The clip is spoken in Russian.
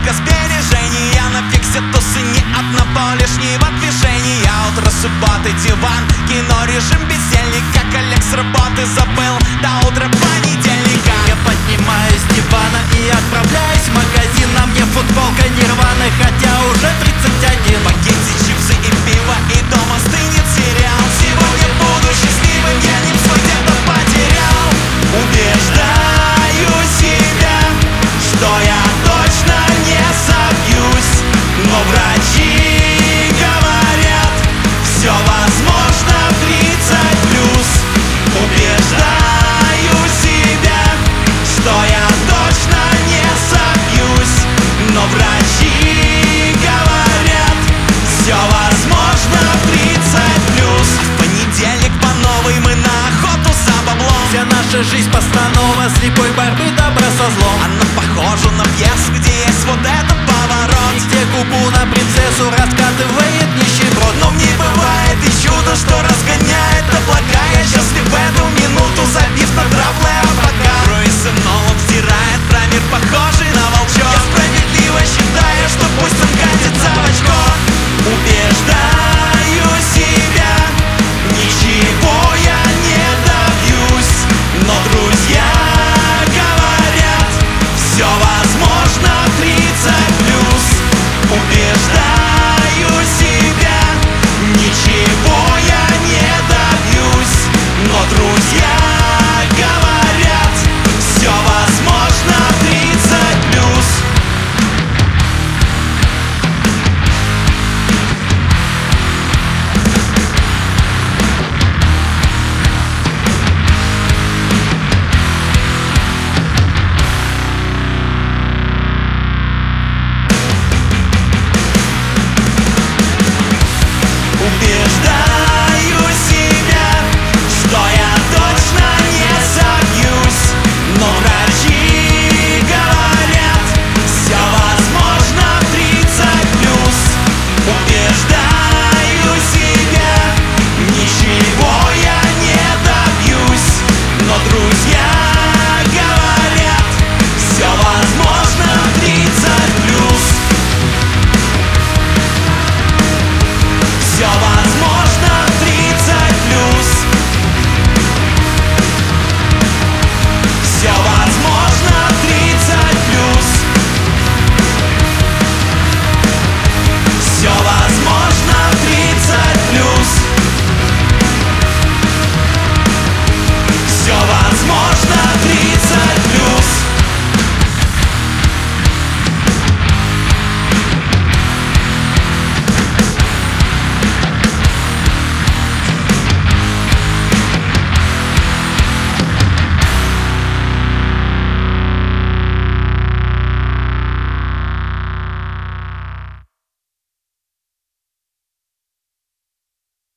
только сбережения. На фиксе тусы ни одного лишнего движения. Утро субботы, диван, кино, режим бездельника. Коллег с работы забыл, до утра понедельника. Я поднимаюсь с дивана и отправляюсь в магазин. На мне футболка Нирваны, хотя уже 31. Пакете чипсы и пиво, и дома стынет сериал. Сегодня буду счастливым, я не свой где-то потерял. Убеждаю себя, что я точно не собьюсь, но врачи говорят, все возможно в 30+. Убеждаю себя, что я точно не собьюсь, но врачи говорят, все возможно в 30+. В понедельник по новой мы на охоту за баблом. Вся наша жизнь постанова слепой борьбы добра со злом. Она похожа на пьесу, где есть вот этот поворот, Где губу на принцессу раскатывает нищеброд. но в ней бывает и чудо, что разгоняет облака. Я счастлив в эту минуту, забив на